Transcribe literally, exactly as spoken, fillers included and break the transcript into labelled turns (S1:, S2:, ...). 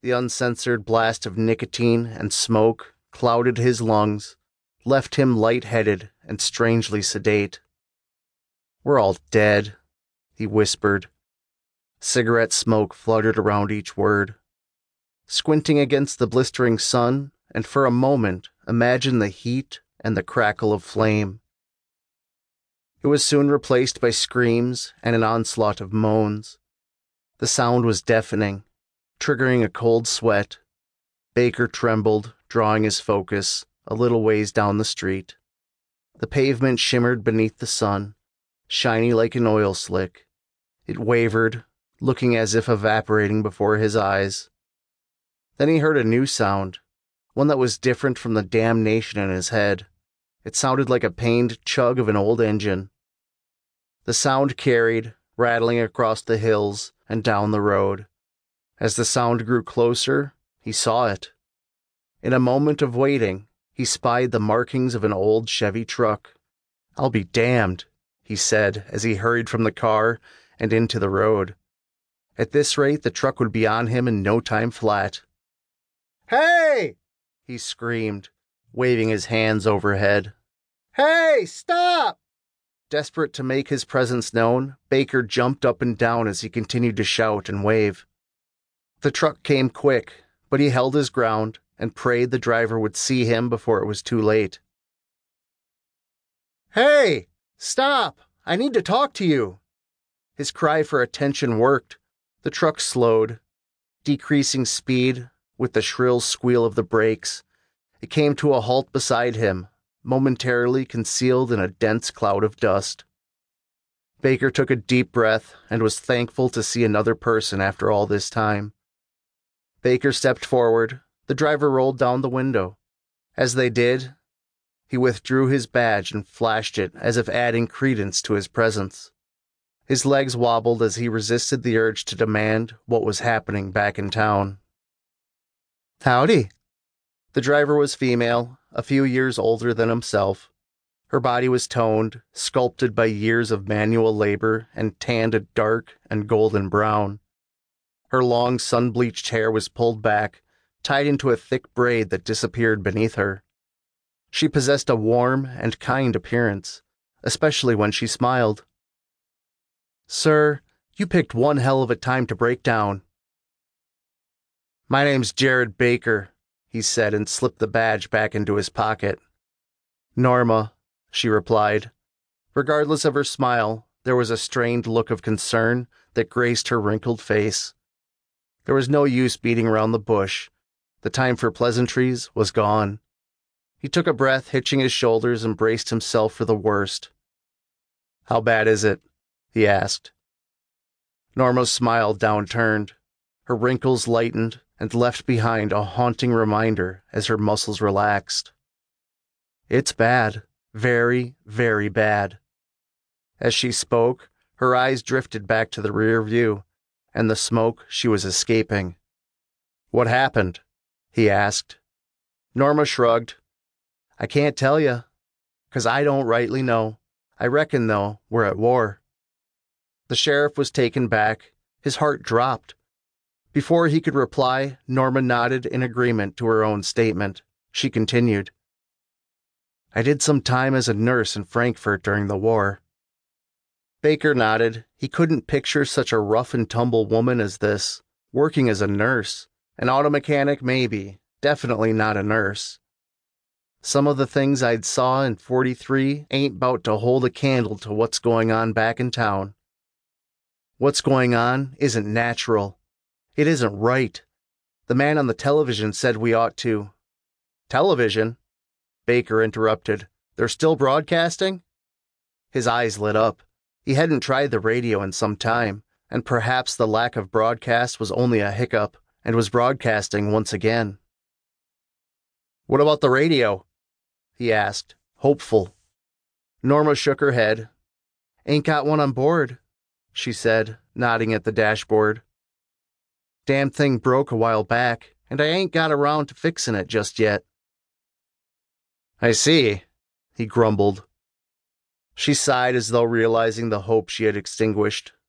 S1: The uncensored blast of nicotine and smoke clouded his lungs, left him light-headed and strangely sedate. "We're all dead," he whispered. Cigarette smoke fluttered around each word. Squinting against the blistering sun, and for a moment imagined the heat and the crackle of flame. It was soon replaced by screams and an onslaught of moans. The sound was deafening, triggering a cold sweat. Baker trembled, drawing his focus a little ways down the street. The pavement shimmered beneath the sun, shiny like an oil slick. It wavered, looking as if evaporating before his eyes. Then he heard a new sound, one that was different from the damnation in his head. It sounded like a pained chug of an old engine. The sound carried, rattling across the hills and down the road. As the sound grew closer, he saw it. In a moment of waiting, he spied the markings of an old Chevy truck. "I'll be damned," he said as he hurried from the car and into the road. At this rate, the truck would be on him in no time flat. "Hey!" he screamed, waving his hands overhead. "Hey, stop!" Desperate to make his presence known, Baker jumped up and down as he continued to shout and wave. The truck came quick, but he held his ground and prayed the driver would see him before it was too late. "Hey! Stop! I need to talk to you!" His cry for attention worked. The truck slowed, decreasing speed with the shrill squeal of the brakes. It came to a halt beside him, momentarily concealed in a dense cloud of dust. Baker took a deep breath and was thankful to see another person after all this time. Baker stepped forward. The driver rolled down the window. As they did, he withdrew his badge and flashed it as if adding credence to his presence. His legs wobbled as he resisted the urge to demand what was happening back in town. "Howdy." The driver was female, a few years older than himself. Her body was toned, sculpted by years of manual labor, and tanned a dark and golden brown. Her long, sun-bleached hair was pulled back, tied into a thick braid that disappeared beneath her. She possessed a warm and kind appearance, especially when she smiled. "Sir, you picked one hell of a time to break down." "My name's Jared Baker," he said and slipped the badge back into his pocket. "Norma," she replied. Regardless of her smile, there was a strained look of concern that graced her wrinkled face. There was no use beating around the bush. The time for pleasantries was gone. He took a breath, hitching his shoulders, and braced himself for the worst. "How bad is it?" he asked. Norma's smile downturned. Her wrinkles lightened and left behind a haunting reminder as her muscles relaxed. "It's bad. Very, very bad." As she spoke, her eyes drifted back to the rear view and the smoke she was escaping. "What happened?" he asked. Norma shrugged. "I can't tell you, 'cause I don't rightly know. I reckon, though, we're at war." The sheriff was taken back. His heart dropped. Before he could reply, Norma nodded in agreement to her own statement. She continued. "I did some time as a nurse in Frankfurt during the war." Baker nodded. He couldn't picture such a rough-and-tumble woman as this, working as a nurse. An auto mechanic, maybe. Definitely not a nurse. "Some of the things I'd saw in forty-three ain't bout to hold a candle to what's going on back in town. What's going on isn't natural. It isn't right. The man on the television said we ought to..." "Television?" Baker interrupted. "They're still broadcasting?" His eyes lit up. He hadn't tried the radio in some time, and perhaps the lack of broadcast was only a hiccup, and was broadcasting once again. "What about the radio?" he asked, hopeful. Norma shook her head. "Ain't got one on board," she said, nodding at the dashboard. "Damn thing broke a while back, and I ain't got around to fixing it just yet." "I see," he grumbled. She sighed as though realizing the hope she had extinguished.